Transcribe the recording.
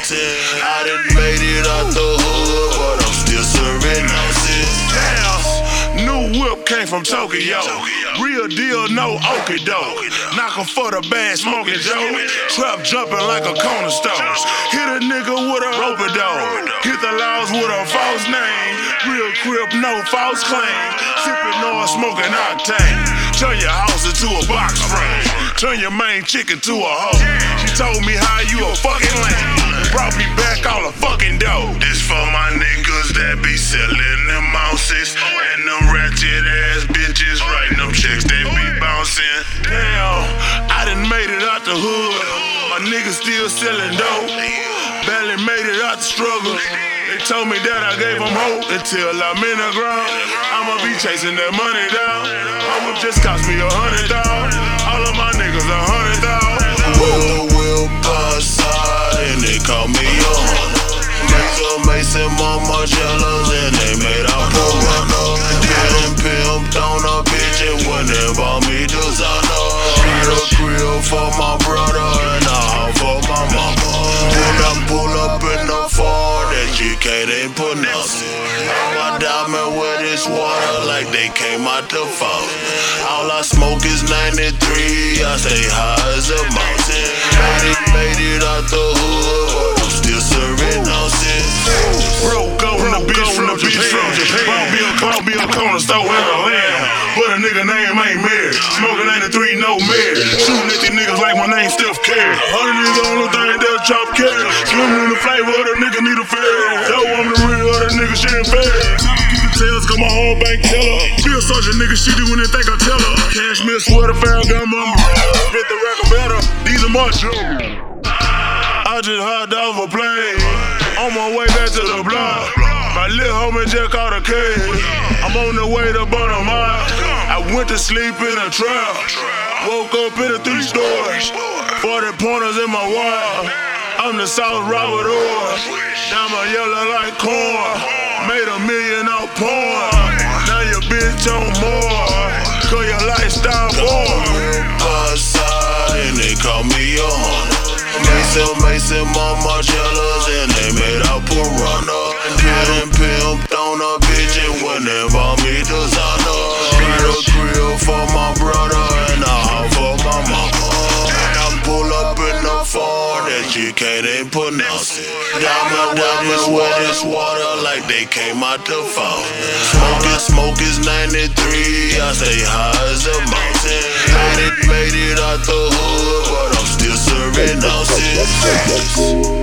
mountain. I done made it out the hood, but I'm still serving ounces. Damn, new whip came from Tokyo. Real deal, no okie doke. Knockin' for the bad smoking Joe. Trap jumping like a cornerstone. Hit a nigga with a rope-a-dope. Hit the laws with a false name. Real crib, no false claim. Sippin' on smoking octane. Turn your house into a box frame. Turn your main chick into a hoe. She told me how you a fucking lame. Brought me back all the fucking dough. This for my niggas that be selling them ounces. And them ratchet ass bitches writing them checks that be bouncing. Damn, I done made it out the hood. My niggas still selling dope. Barely made it out the struggle. They told me that I gave them hope until I'm in the ground. I'ma be chasing that money down. My whip just cost me $100,000. All of my niggas $100,000. Will outside and they call me a hunter. Razor Mason, Mama jealous and they made out for runner. Getting pimped on a bitch and when they bought me designer. Got a grill for my brother and a house for my mama. Pull up in the Ford that you can't even pronounce it. My diamond with this water like they came out the fountain. All I smoke is 93, I stay high as a mountain. Made it out the hood, I'm still serving ounces. Broke on the beach from Japan. Bought me a corner store in the land. But a nigga name ain't Mary. Smoking 93, no Mary. Shooting at these niggas like my name Steph Curry. 100 is the only thing they'll chop carry. Swimming in the flavor, the nigga need a ferry. Yo, I'm the real, that nigga shit ain't fair. Tails got my whole bank teller. Bill such a nigga, she do anything I tell her. Cashmere sweater, Ferragamo, fit the record better. These are my children. I just hopped off a plane. On my way back to the block. My little homie just caught a case. I'm on the way to Bonamont. I went to sleep in a trap. Woke up in a 3-story. 40 pointers in my wall. I'm the South Robert Orr. Diamond yellow like corn. Made $1 million off porn. Now your bitch on more. Cause your lifestyle born. Outside and they call me a hunter. Mason, Mama jealous and they made out for runner. Getting pimped on a bitch and when they bought me designer. Got a grill for my brother and a house for my mama. And I pull up in the Ford that you can't even pronounce it. Diamonds with this water like they came out the fountain. Smoke is 93, I stay high as a mountain. Made it out the hood, but I'm still serving ounces.